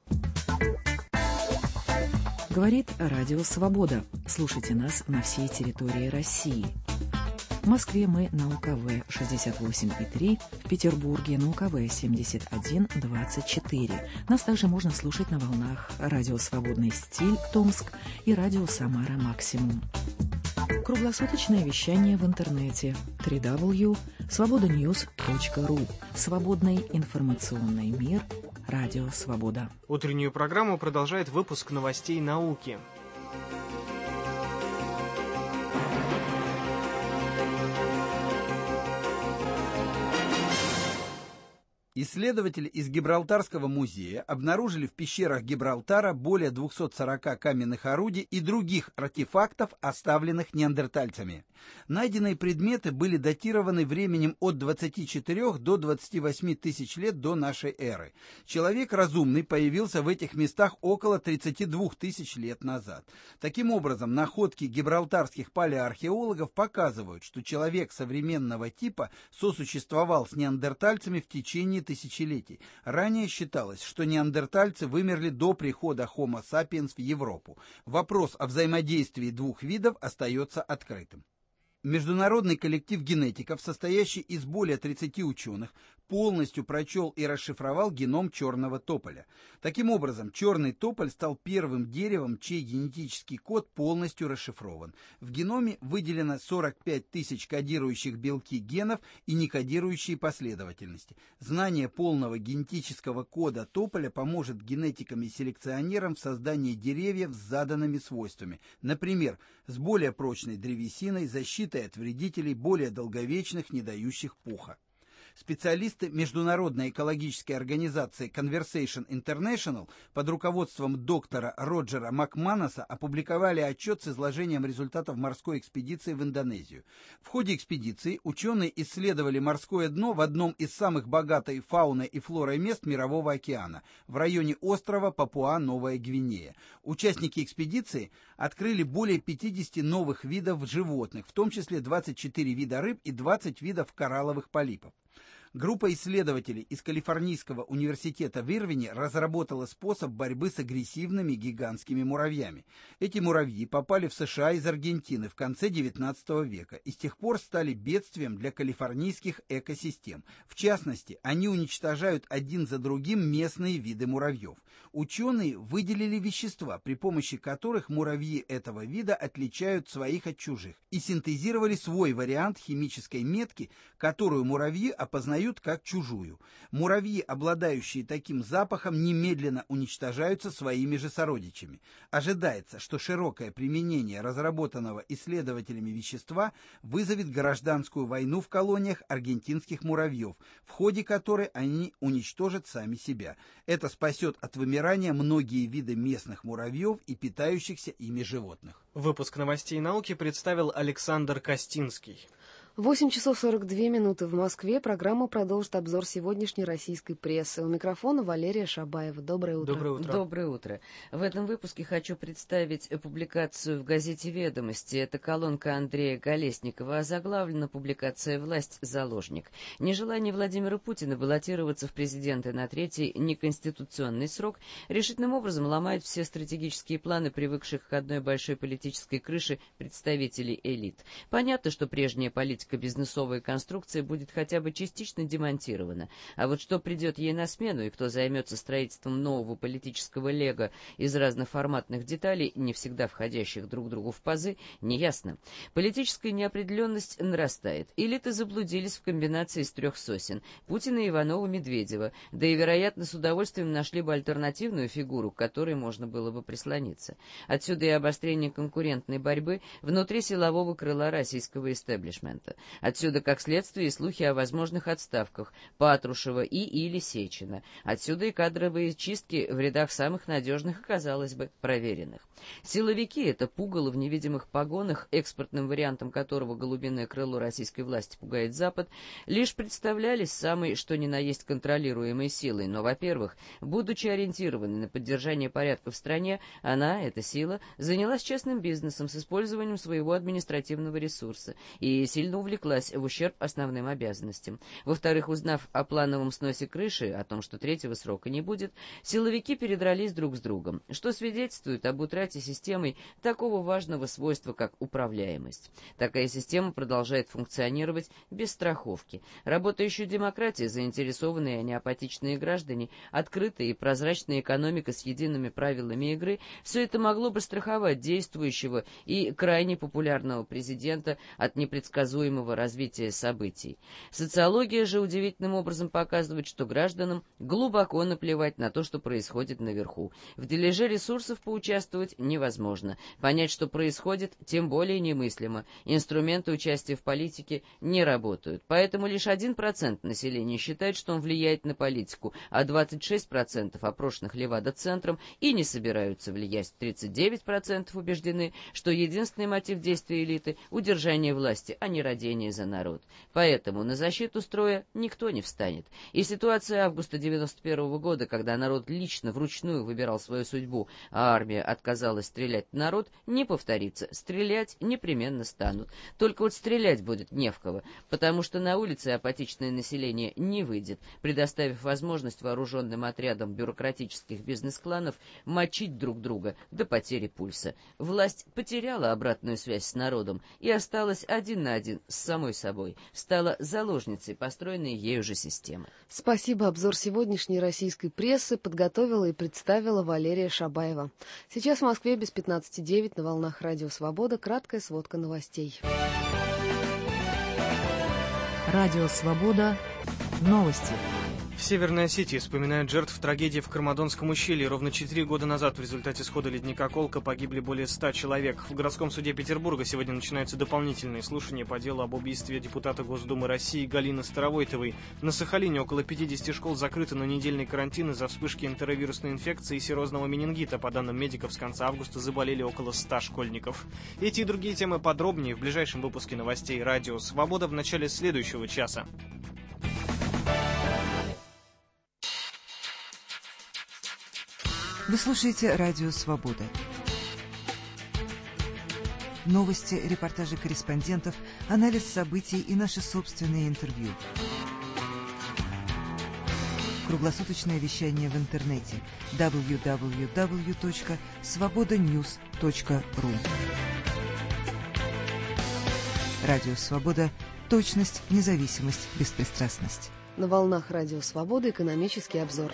Говорит Радио Свобода. Слушайте нас на всей территории России. В Москве мы на У К В шестьдесят восемь и три, в Петербурге на У К В семьдесят один двадцать четыре. Нас также можно слушать на волнах Радио Свободный стиль Томск и Радио Самара Максимум. Круглосуточное вещание в интернете дабл ю дабл ю дабл ю точка свобода ньюс точка ру. Свободный информационный мир. Радио Свобода. Утреннюю программу продолжает выпуск новостей науки. Исследователи из Гибралтарского музея обнаружили в пещерах Гибралтара более двухсот сорока каменных орудий и других артефактов, оставленных неандертальцами. Найденные предметы были датированы временем от двадцати четырёх до двадцати восьми тысяч лет до нашей эры. Человек разумный появился в этих местах около тридцати двух тысяч лет назад. Таким образом, находки гибралтарских палеоархеологов показывают, что человек современного типа сосуществовал с неандертальцами в течение тысячелетий. Ранее считалось, что неандертальцы вымерли до прихода Homo sapiens в Европу. Вопрос о взаимодействии двух видов остается открытым. Международный коллектив генетиков, состоящий из более тридцати ученых, полностью прочел и расшифровал геном черного тополя. Таким образом, черный тополь стал первым деревом, чей генетический код полностью расшифрован. В геноме выделено сорок пять тысяч кодирующих белки генов и некодирующие последовательности. Знание полного генетического кода тополя поможет генетикам и селекционерам в создании деревьев с заданными свойствами. Например, с более прочной древесиной, защитой от вредителей, более долговечных, не дающих пуха. Специалисты Международной экологической организации Conversation International под руководством доктора Роджера Макмануса опубликовали отчет с изложением результатов морской экспедиции в Индонезию. В ходе экспедиции ученые исследовали морское дно в одном из самых богатой фауной и флорой мест Мирового океана, в районе острова Папуа-Новая Гвинея. Участники экспедиции открыли более пятидесяти новых видов животных, в том числе двадцать четыре вида рыб и двадцать видов коралловых полипов. Группа исследователей из Калифорнийского университета в Ирвине разработала способ борьбы с агрессивными гигантскими муравьями. Эти муравьи попали в США из Аргентины в конце девятнадцатого века и с тех пор стали бедствием для калифорнийских экосистем. В частности, они уничтожают один за другим местные виды муравьев. Ученые выделили вещества, при помощи которых муравьи этого вида отличают своих от чужих, и синтезировали свой вариант химической метки, которую муравьи опознают как чужую. Муравьи, обладающие таким запахом, немедленно уничтожаются своими же сородичами. Ожидается, что широкое применение разработанного исследователями вещества вызовет гражданскую войну в колониях аргентинских муравьев, в ходе которой они уничтожат сами себя. Это спасет от вымирания многие виды местных муравьев и питающихся ими животных. Выпуск новостей науки представил Александр Костинский. восемь часов сорок две минуты в Москве. Программу продолжит обзор сегодняшней российской прессы. У микрофона Валерия Шабаева. Доброе утро. Доброе утро. Доброе утро. В этом выпуске хочу представить публикацию в газете «Ведомости». Это колонка Андрея Колесникова, озаглавлена публикация «Власть. Заложник». Нежелание Владимира Путина баллотироваться в президенты на третий неконституционный срок решительным образом ломает все стратегические планы привыкших к одной большой политической крыше представителей элит. Понятно, что прежняя политика бизнесовая конструкция будет хотя бы частично демонтирована. А вот что придет ей на смену и кто займется строительством нового политического лего из разных форматных деталей, не всегда входящих друг другу в пазы, неясно. Политическая неопределенность нарастает. Элиты заблудились в комбинации из трех сосен – Путина, Иванова, Медведева, да и, вероятно, с удовольствием нашли бы альтернативную фигуру, к которой можно было бы прислониться. Отсюда и обострение конкурентной борьбы внутри силового крыла российского истеблишмента. Отсюда, как следствие, и слухи о возможных отставках Патрушева и или Сечина. Отсюда и кадровые чистки в рядах самых надежных и, казалось бы, проверенных. Силовики — это пугало в невидимых погонах, экспортным вариантом которого голубиное крыло российской власти пугает Запад, лишь представлялись самой что ни на есть контролируемой силой. Но, во-первых, будучи ориентированной на поддержание порядка в стране, она, эта сила, занялась частным бизнесом с использованием своего административного ресурса и сильно увлеклась в ущерб основным обязанностям. Во-вторых, узнав о плановом сносе крыши, о том, что третьего срока не будет, силовики передрались друг с другом, что свидетельствует об утрате системой такого важного свойства, как управляемость. Такая система продолжает функционировать без страховки. Работающая демократия, заинтересованные, а не апатичные граждане, открытая и прозрачная экономика с едиными правилами игры — все это могло бы страховать действующего и крайне популярного президента от непредсказуемого развития событий. Социология же удивительным образом показывает, что гражданам глубоко наплевать на то, что происходит наверху. В дележе ресурсов поучаствовать невозможно. Понять, что происходит, тем более немыслимо. Инструменты участия в политике не работают. Поэтому лишь один процент населения считает, что он влияет на политику, а двадцать шесть процентов опрошенных Левада-центром и не собираются влиять. тридцать девять процентов убеждены, что единственный мотив действия элиты – удержание власти, а не родение за народ. Поэтому на защиту строя никто не встанет. И ситуация августа девяносто первого года, когда народ лично вручную выбирал свою судьбу, а армия отказалась стрелять в народ, не повторится. Стрелять непременно станут. Только вот стрелять будет не в кого, потому что на улице апатичное население не выйдет, предоставив возможность вооруженным отрядам бюрократических бизнес-кланов мочить друг друга до потери пульса. Власть потеряла обратную связь с народом и осталась один на один с самой собой, стала заложницей построенной ею же системы. Спасибо. Обзор сегодняшней российской прессы подготовила и представила Валерия Шабаева. Сейчас в Москве без пятнадцати девять на волнах Радио Свобода. Краткая сводка новостей. Радио Свобода. Новости. В Северной Осетии вспоминают жертв трагедии в Кармадонском ущелье. Ровно четыре года назад в результате схода ледника Колка погибли более ста человек. В городском суде Петербурга сегодня начинаются дополнительные слушания по делу об убийстве депутата Госдумы России Галины Старовойтовой. На Сахалине около пятидесяти школ закрыты на недельный карантин из-за вспышки энтеровирусной инфекции и серозного менингита. По данным медиков, с конца августа заболели около ста школьников. Эти и другие темы подробнее в ближайшем выпуске новостей «Радио Свобода» в начале следующего часа. Вы слушаете «Радио Свобода». Новости, репортажи корреспондентов, анализ событий и наши собственные интервью. круглосуточное вещание в интернете дабл ю дабл ю дабл ю точка свобода ньюс точка ру. Радио «Свобода». Точность, независимость, беспристрастность. На волнах Радио «Свобода» экономический обзор.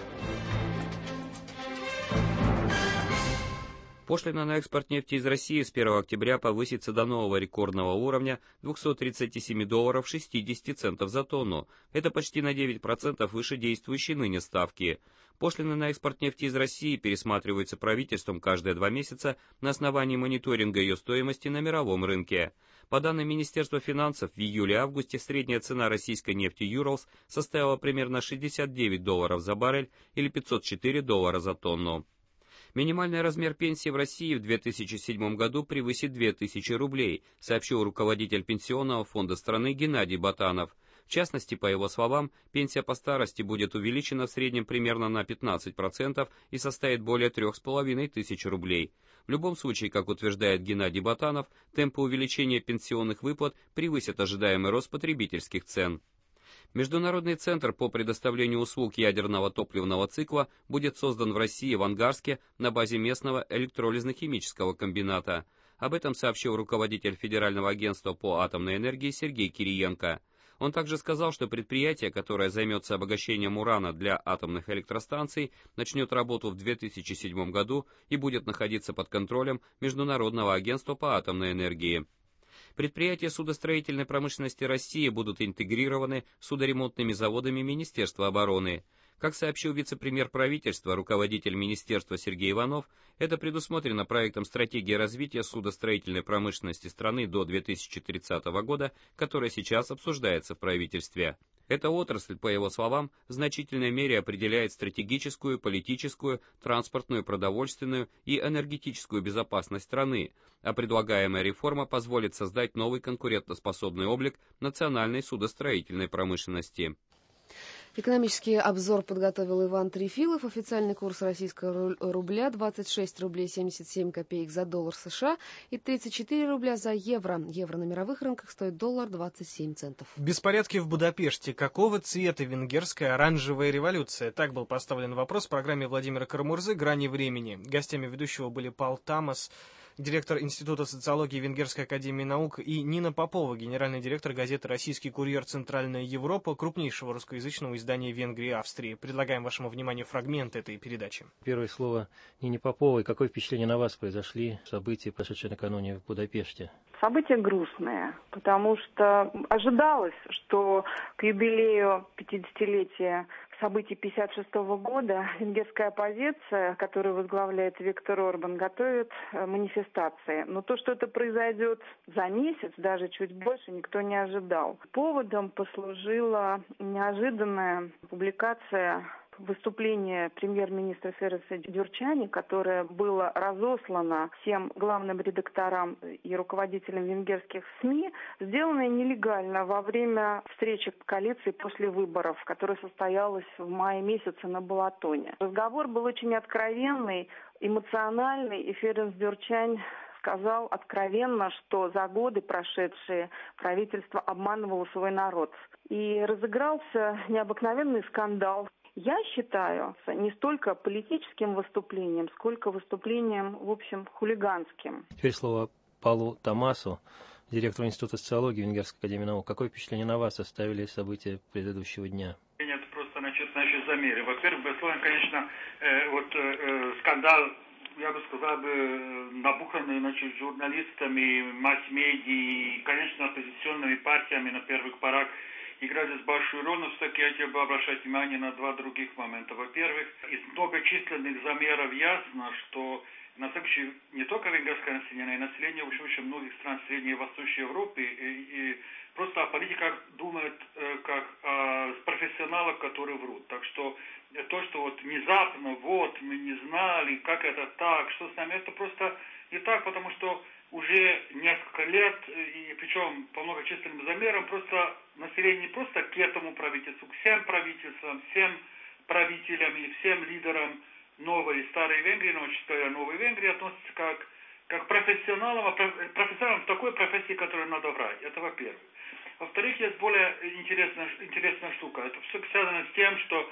Пошлина на экспорт нефти из России с первого октября повысится до нового рекордного уровня двухсот тридцати семи долларов шестидесяти центов за тонну. Это почти на девять процентов выше действующей ныне ставки. Пошлины на экспорт нефти из России пересматриваются правительством каждые два месяца на основании мониторинга ее стоимости на мировом рынке. По данным Министерства финансов, в июле-августе средняя цена российской нефти Urals составила примерно шестьдесят девять долларов за баррель или пятьсот четыре доллара за тонну. Минимальный размер пенсии в России в две тысячи седьмом году превысит две тысячи рублей, сообщил руководитель Пенсионного фонда страны Геннадий Ботанов. В частности, по его словам, пенсия по старости будет увеличена в среднем примерно на пятнадцать процентов и составит более трех с половиной тысяч рублей. В любом случае, как утверждает Геннадий Ботанов, темпы увеличения пенсионных выплат превысят ожидаемый рост потребительских цен. Международный центр по предоставлению услуг ядерного топливного цикла будет создан в России в Ангарске на базе местного электролизно-химического комбината. Об этом сообщил руководитель Федерального агентства по атомной энергии Сергей Кириенко. Он также сказал, что предприятие, которое займется обогащением урана для атомных электростанций, начнет работу в две тысячи седьмом году и будет находиться под контролем Международного агентства по атомной энергии. Предприятия судостроительной промышленности России будут интегрированы с судоремонтными заводами Министерства обороны. Как сообщил вице-премьер правительства, руководитель министерства Сергей Иванов, это предусмотрено проектом стратегии развития судостроительной промышленности страны до две тысячи тридцатого года, которая сейчас обсуждается в правительстве. Эта отрасль, по его словам, в значительной мере определяет стратегическую, политическую, транспортную, продовольственную и энергетическую безопасность страны, а предлагаемая реформа позволит создать новый конкурентоспособный облик национальной судостроительной промышленности. Экономический обзор подготовил Иван Трефилов. Официальный курс российского рубля двадцать шесть рублей семьдесят семь копеек за доллар США и тридцать четыре рубля за евро. Евро на мировых рынках стоит доллар двадцать семь центов. Беспорядки в Будапеште. Какого цвета венгерская оранжевая революция? Так был поставлен вопрос в программе Владимира Карамурзы «Грани времени». Гостями ведущего были Пал Тамас, директор Института социологии Венгерской академии наук, и Нина Попова, генеральный директор газеты «Российский курьер. Центральная Европа», крупнейшего русскоязычного издания Венгрии и Австрии. Предлагаем вашему вниманию фрагмент этой передачи. Первое слово Нине Поповой. Какое впечатление на вас произошли события, прошедшие накануне в Будапеште? События грустные, потому что ожидалось, что к юбилею пятидесятилетия событий пятьдесят шестого года венгерская оппозиция, которую возглавляет Виктор Орбан, готовит манифестации. Но то, что это произойдет за месяц, даже чуть больше, никто не ожидал. Поводом послужила неожиданная публикация выступление премьер-министра Фереса Дюрчани, которое было разослано всем главным редакторам и руководителям венгерских СМИ, сделанное нелегально во время встречи коалиции после выборов, которая состоялась в мае месяце на Балатоне. Разговор был очень откровенный, эмоциональный, и Ферес Дюрчань сказал откровенно, что за годы прошедшие правительство обманывало свой народ. И разыгрался необыкновенный скандал. Я считаю, не столько политическим выступлением, сколько выступлением, в общем, хулиганским. Теперь слово Палу Тамасу, директору Института социологии Венгерской академии наук. Какое впечатление на вас оставили события предыдущего дня? Это просто значит, значит замеры. Во-первых, безусловно, конечно, э, вот э, скандал, я бы сказал, бы, набуханный, значит, журналистами, масс-медиа и, конечно, оппозиционными партиями на первых порах играет здесь большую роль, но все-таки я хотел бы обращать внимание на два других момента. Во-первых, из многочисленных замеров ясно, что на самом деле не только венгерское население, но и население в очень многих стран Средней и Восточной Европы и, и просто о политиках думают э, как о профессионалах, которые врут. Так что то, что вот внезапно, вот, мы не знали, как это так, что с нами, это просто не так, потому что уже несколько лет, и причем по многочисленным замерам, просто население не просто к этому правительству, к всем правительствам, всем правителям и всем лидерам новой и старой Венгрии, но чисто новой Венгрии, относится как, как профессионалам, а профессионалам в такой профессии, которую надо врать. Это во-первых. Во-вторых, есть более интересная, интересная штука. Это все связано с тем, что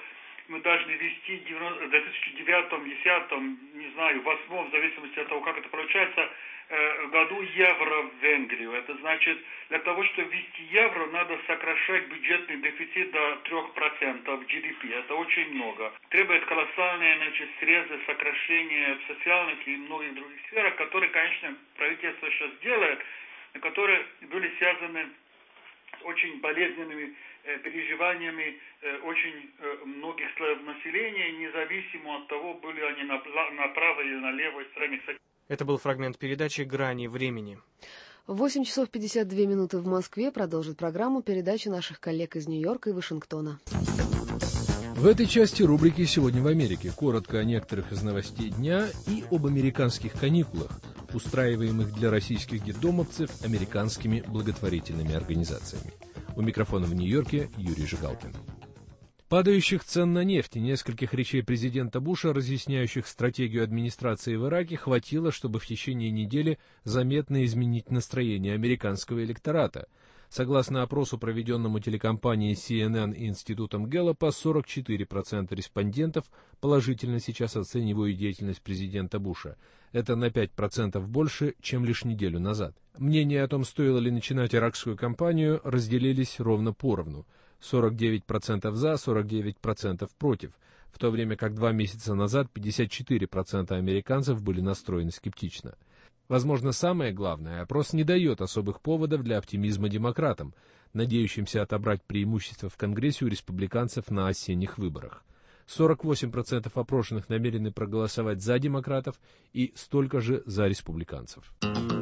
мы должны вести в две тысячи девятом, две тысячи десятом, не знаю, восьмом, в зависимости от того, как это получается, году евро в Венгрию. Это значит, для того, чтобы ввести евро, надо сокращать бюджетный дефицит до трех процентов джи ди пи. Это очень много. Требует колоссальные, значит, срезы, сокращения в социальных и многих других сферах, которые, конечно, правительство сейчас делает, которые были связаны с очень болезненными э, переживаниями э, очень э, многих слоев населения, независимо от того, были они на, на правой или на левой стороне. Это был фрагмент передачи «Грани времени». В восемь часов пятьдесят две минуты в Москве продолжит программу передачи наших коллег из Нью-Йорка и Вашингтона. В этой части рубрики «Сегодня в Америке» коротко о некоторых из новостей дня и об американских каникулах, устраиваемых для российских детдомовцев американскими благотворительными организациями. У микрофона в Нью-Йорке Юрий Жигалкин. Падающих цен на нефть и нескольких речей президента Буша, разъясняющих стратегию администрации в Ираке, хватило, чтобы в течение недели заметно изменить настроение американского электората. Согласно опросу, проведенному телекомпанией си эн эн и институтом Гэллопа, сорок четыре процента респондентов положительно сейчас оценивают деятельность президента Буша. Это на пять процентов больше, чем лишь неделю назад. Мнения о том, стоило ли начинать иракскую кампанию, разделились ровно поровну. сорок девять процентов за, сорок девять процентов против, в то время как два месяца назад пятьдесят четыре процента американцев были настроены скептично. Возможно, самое главное, опрос не дает особых поводов для оптимизма демократам, надеющимся отобрать преимущество в Конгрессе у республиканцев на осенних выборах. сорок восемь процентов опрошенных намерены проголосовать за демократов и столько же за республиканцев.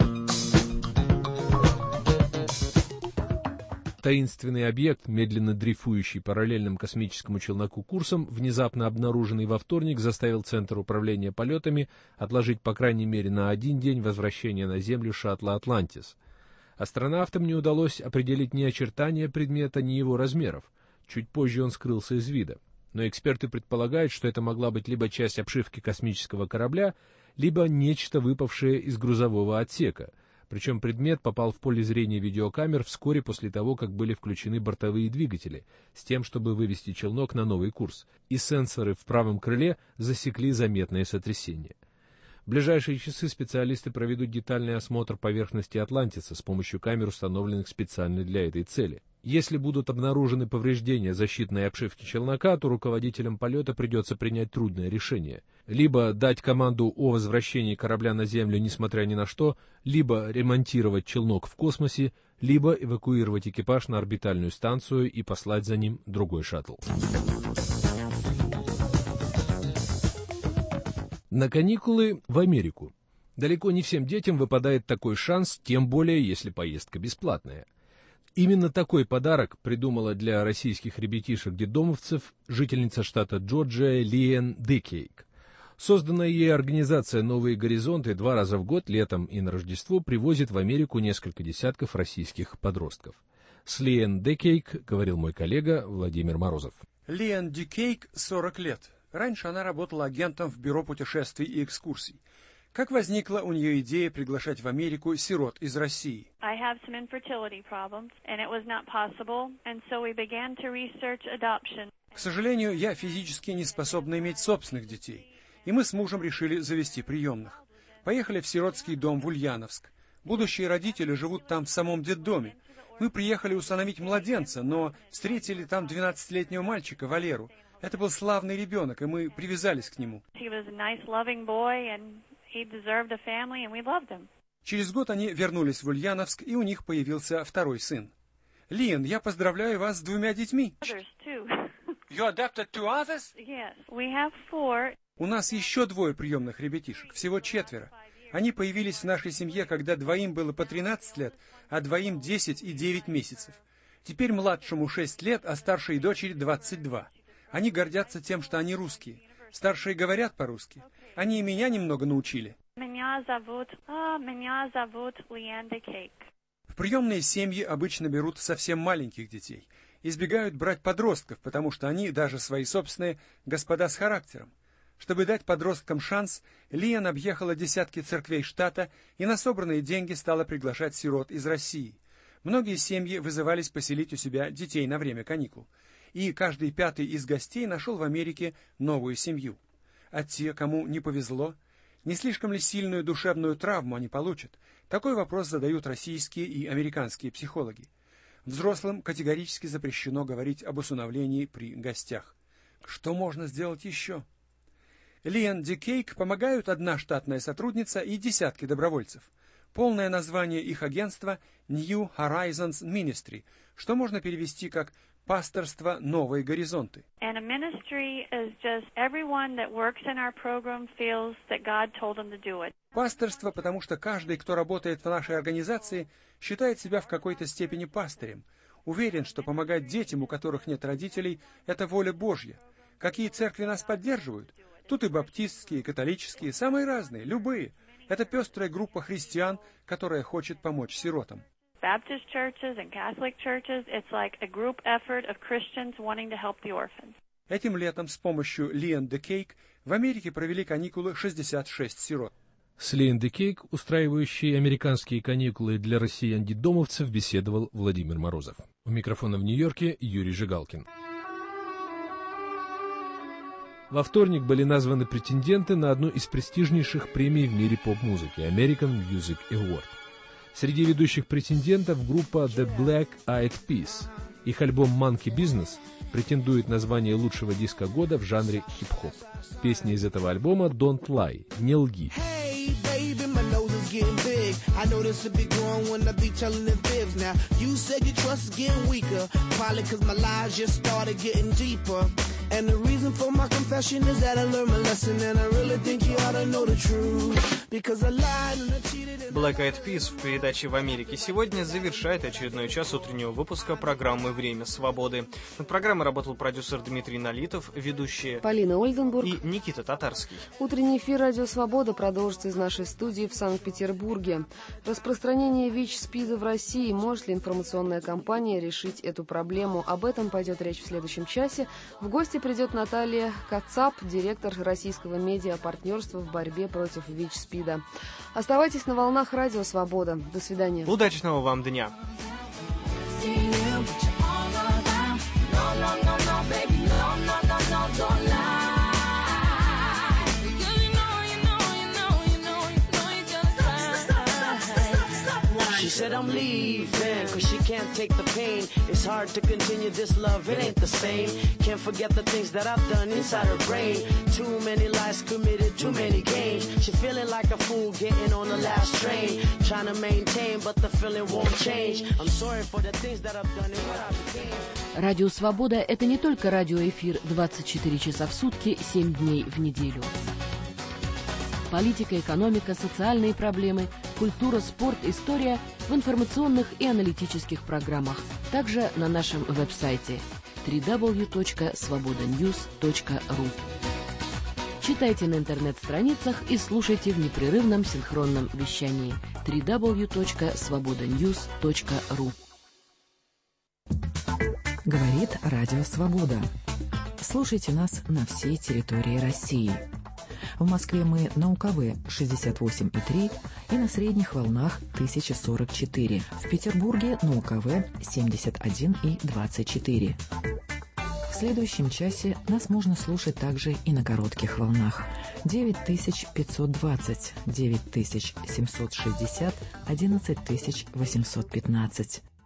Таинственный объект, медленно дрейфующий параллельным космическому челноку курсом, внезапно обнаруженный во вторник, заставил Центр управления полетами отложить по крайней мере на один день возвращение на Землю шаттла «Атлантис». Астронавтам не удалось определить ни очертания предмета, ни его размеров. Чуть позже он скрылся из вида. Но эксперты предполагают, что это могла быть либо часть обшивки космического корабля, либо нечто, выпавшее из грузового отсека. Причем предмет попал в поле зрения видеокамер вскоре после того, как были включены бортовые двигатели, с тем, чтобы вывести челнок на новый курс, и сенсоры в правом крыле засекли заметное сотрясение. В ближайшие часы специалисты проведут детальный осмотр поверхности Атлантиса с помощью камер, установленных специально для этой цели. Если будут обнаружены повреждения защитной обшивки челнока, то руководителям полета придется принять трудное решение. Либо дать команду о возвращении корабля на Землю несмотря ни на что, либо ремонтировать челнок в космосе, либо эвакуировать экипаж на орбитальную станцию и послать за ним другой шаттл. На каникулы в Америку. Далеко не всем детям выпадает такой шанс, тем более, если поездка бесплатная. Именно такой подарок придумала для российских ребятишек-детдомовцев жительница штата Джорджия Лиэн Декейк. Созданная ей организация «Новые горизонты» два раза в год, летом и на Рождество, привозит в Америку несколько десятков российских подростков. С Лиэн Декейк говорил мой коллега Владимир Морозов. Лиэн Декейк сорок лет. Раньше она работала агентом в бюро путешествий и экскурсий. Как возникла у нее идея приглашать в Америку сирот из России? К сожалению, я физически не способна иметь собственных детей, и мы с мужем решили завести приемных. Поехали в сиротский дом в Ульяновск. Будущие родители живут там в самом детдоме. Мы приехали усыновить младенца, но встретили там двенадцатилетнего мальчика Валеру. Это был славный ребенок, и мы привязались к нему. Через год они вернулись в Ульяновск, и у них появился второй сын. Лиэн, я поздравляю вас с двумя детьми. You adopted two others? Yes, we have four. У нас еще двое приемных ребятишек, всего четверо. Они появились в нашей семье, когда двоим было по тринадцать лет, а двоим десять и девять месяцев. Теперь младшему шесть лет, а старшей дочери двадцать два. Они гордятся тем, что они русские. Старшие говорят по-русски. Они и меня немного научили. Меня зовут, а, меня зовут Лиэн Декейк. В приемные семьи обычно берут совсем маленьких детей. Избегают брать подростков, потому что они, даже свои собственные, господа с характером. Чтобы дать подросткам шанс, Лиэн объехала десятки церквей штата и на собранные деньги стала приглашать сирот из России. Многие семьи вызывались поселить у себя детей на время каникул. и каждый пятый из гостей нашел в Америке новую семью. А те, кому не повезло, не слишком ли сильную душевную травму они получат? Такой вопрос задают российские и американские психологи. Взрослым категорически запрещено говорить об усыновлении при гостях. Что можно сделать еще? Лиэн Дикейк помогают одна штатная сотрудница и десятки добровольцев. Полное название их агентства New Horizons Ministry, что можно перевести как «Пасторство. Новые горизонты». Пасторство, потому что каждый, кто работает в нашей организации, считает себя в какой-то степени пастырем, уверен, что помогать детям, у которых нет родителей, это воля Божья. Какие церкви нас поддерживают? Тут и баптистские, и католические, самые разные, любые. Это пестрая группа христиан, которая хочет помочь сиротам. Baptist churches and Catholic churches, it's like a group effort of Christians wanting to help the orphans. Этим летом с помощью Лиэн Дикейк в Америке провели каникулы шестьдесят шесть сирот. С Лиэн Дикейк, устраивающей американские каникулы для россиян-детдомовцев, беседовал Владимир Морозов. У микрофона в Нью-Йорке Юрий Жигалкин. Во вторник были названы претенденты на одну из престижнейших премий в мире поп-музыки – American Music Award. Среди ведущих претендентов группа The Black Eyed Peas. Их альбом Monkey Business претендует на звание лучшего диска года в жанре хип-хоп. Песня из этого альбома Don't Lie, не лги. I know this will be growing when I be telling the fibs. Now, you said your trust is getting weaker, probably cause my lies just started getting deeper. And the reason for my confession is that I learned my lesson, and I really think you ought to know the truth. Because I lied and I cheated. Black Eyed Peas в передаче «В Америке сегодня» завершает очередной час утреннего выпуска программы «Время свободы». Над программой работал продюсер Дмитрий Налитов, ведущие Полина Ольденбург и Никита Татарский. Утренний эфир «Радио Свобода» продолжится из нашей студии в Санкт-Петербурге. Распространение ВИЧ-СПИДа в России. Может ли информационная кампания решить эту проблему? Об этом пойдет речь в следующем часе. В гости придет Наталья Кацап, директор российского медиа-партнерства в борьбе против ВИЧ-СПИДа. Оставайтесь на волнах «Радио Свобода». До свидания. Удачного вам дня. She said I'm leaving, cause she can't take the pain. It's hard to continue this love, it ain't the same. Can't forget the things that I've done inside her brain. Too many lies committed, too many games. She feeling like a fool getting on the last train. Trying to maintain, but the feeling won't change. I'm sorry for the things that I've done and what I became. Радио «Свобода» — это не только радиоэфир двадцать четыре часа в сутки, семь дней в неделю. Политика, экономика, социальные проблемы, культура, спорт, история в информационных и аналитических программах. Также на нашем веб-сайте дабл ю дабл ю дабл ю точка свобода ньюс точка ру. Читайте на интернет-страницах и слушайте в непрерывном синхронном вещании дабл ю дабл ю дабл ю точка свобода ньюс точка ру. Говорит Радио Свобода. Слушайте нас на всей территории России. В Москве мы на УКВ шестьдесят восемь и три и на средних волнах тысяча сорок четыре. В Петербурге на УКВ семьдесят один и двадцать четыре. В следующем часе нас можно слушать также и на коротких волнах. девять тысяч пятьсот двадцать, девять тысяч семьсот шестьдесят, одиннадцать тысяч восемьсот пятнадцать.